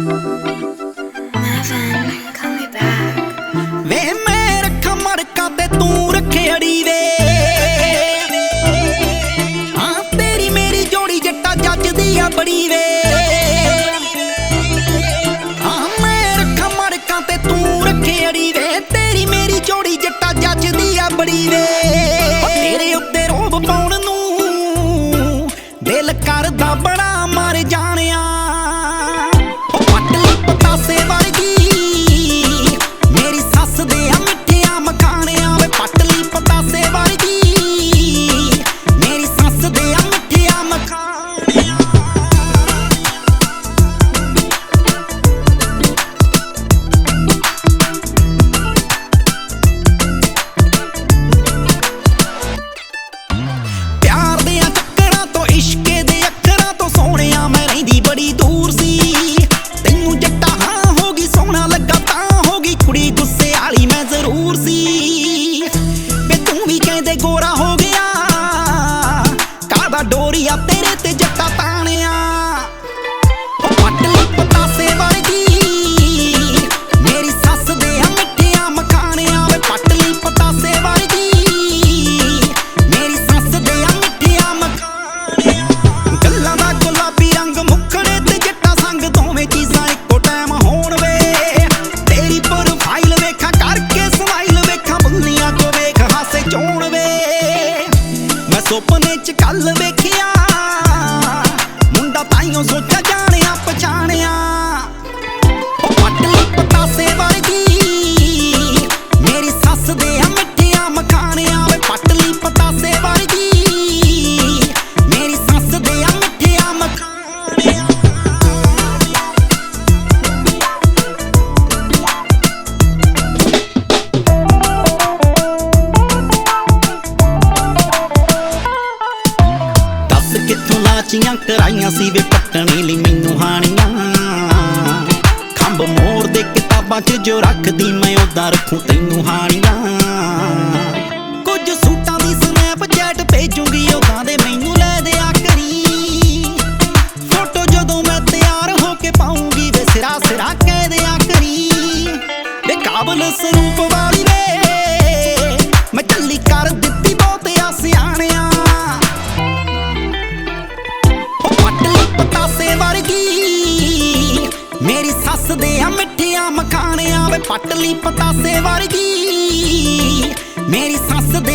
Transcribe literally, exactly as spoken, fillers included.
call me back। ਵੇ ਮੈਂ ਰੱਖਾਂ ਮੜਕਾਂ ਤੇ ਤੂੰ ਰੱਖੇ ਅੜੀ ਵੇ, ਹਾਂ ਤੇਰੀ ਮੇਰੀ ਜੋੜੀ ਜੱਟਾ ਜੱਜਦੀ ਆ ਬੜੀ ਵੇ। ਹਾਂ ਮੈਂ ਰੱਖਾਂ ਮੜਕਾਂ ਤੇ ਤੂੰ ਰੱਖੇ ਅੜੀ ਵੇ, ਤੇਰੀ ਮੇਰੀ ਜੋੜੀ ਜੱਟਾ ਜੱਜਦੀ ਆ ਬੜੀ ਵੇ। ਤੇਰੇ ਉੱਤੇ ਰੋਬ ਪਾਉਣ ਨੂੰ ਦਿਲ ਕਰਦਾ ਬੜਾ ਮਰ ਜਾਣਿਆ। ਗੋਰਾ ਹੋ ਗਿਆ ਕਾਦਾ ਡੋਰੀਆ ਤੇਰੇ ਤੇ ਜੱਟਾ ਤਾਣਿਆ। ਪੱਟ ਲਈ ਪਤਾਸੇ ਵਰਗੀ ਮੇਰੀ ਸੱਸ ਦੇ ਆ ਮਿੱਠੀਆਂ ਮਖਾਣਿਆਂ ਵੇ। ਪੱਟ ਲਈ ਪਤਾਸੇ ਵਰਗੀ ਮੇਰੀ ਸੱਸ ਦੇ ਆ ਮਿੱਠੀਆਂ ਮਖਾਣਿਆਂ। ਗੱਲਾਂ ਦਾ ਗੁਲਾਬੀ ਰੰਗ ਮੁਖੜੇ ਤੇ ਜੱਟਾ ਸੰਗ ਦੋਵੇਂ ਚੀਜ਼ਾਂ ਇੱਕੋ ਟਾਈਮ ਹੋਣ ਵੇ। ਤੇਰੀ ਪ੍ਰੋਫਾਈਲ ਵੇਖਾਂ ਕਰਕੇ ਸਮਾਈਲ ਵੇਖਾਂ ਬੁੱਲੀਆਂ ਤੋਂ ਵੇਖ ਹਾਸੇ ਚੋਣ ਵੇ। ਮੈਂ ਸੁਪਨੇ ਚ ਕੱਲ ਵੇਖਿਆ ਮੁੰਡਾ ਤਾਈਓ ਸੋਚਿਆ ਜਾਣਿਆ ਪਛਾਣਿਆ। ਪੱਟ ਲਈ ਪਤਾਸੇ ਵਰਗੀ ਮੇਰੀ ਸੱਸ ਦੇ ਆ ਮਿੱਠੀਆਂ ਮਖਾਣਿਆਂ ਵੇ। ਪੱਟ ਲਈ ਪਤਾਸੇ ਵਰਗੀ ਮੇਰੀ ਸੱਸ ਦੇ ਆ ਮਿੱਠੀਆਂ ਮਖਾਣਿਆਂ। ਕਿੱਥੋਂ ਲਾਚੀਆਂ ਕਰਾਈਆਂ ਸੀ ਵੇ ਪੱਟਣੇ ਲਈ ਮੈਨੂੰ ਹਾਣੀਆਂ। ਖੰਭ ਮੋਰ ਦੇ ਕਿਤਾਬਾਂ 'ਚ ਜੋ ਰੱਖਦੀ ਮੈਂ ਉਦਾਂ ਰੱਖੂ ਤੈਨੂੰ ਹਾਣੀਆਂ। ਕੁਝ ਸੂਟਾਂ ਦੀ ਸਨੈਪਚੈਟ ਭੇਜੂਗੀ ਉਦਾਂ ਦੇ ਮੈਨੂੰ ਲੈ ਦਿਆ ਕਰੀ। ਫੋਟੋ ਜਦੋਂ ਮੈਂ ਤਿਆਰ ਹੋ ਕੇ ਪਾਉਂਗੀ ਵੇ ਸਿਰਾ ਸਿਰਾ ਕਹਿ ਦਿਆ ਕਰੀ। ਵੇ ਕਾਬਲ ਸਰੂਪ ਵਾਲੀ ਵੇ ਮੈਂ ਚੱਲੀ ਕਰ ਦਿੱਤੀ ਬਹੁਤਿਆ ਸਿਆਣਿਆ। ਮੇਰੀ ਸੱਸ ਦੇ ਆ ਮਿੱਠੀਆਂ ਮਖਾਣਿਆਂ ਵੇ। ਪੱਟ ਲਈ ਪਤਾਸੇ ਵਰਗੀ ਮੇਰੀ ਸੱਸ ਦੇ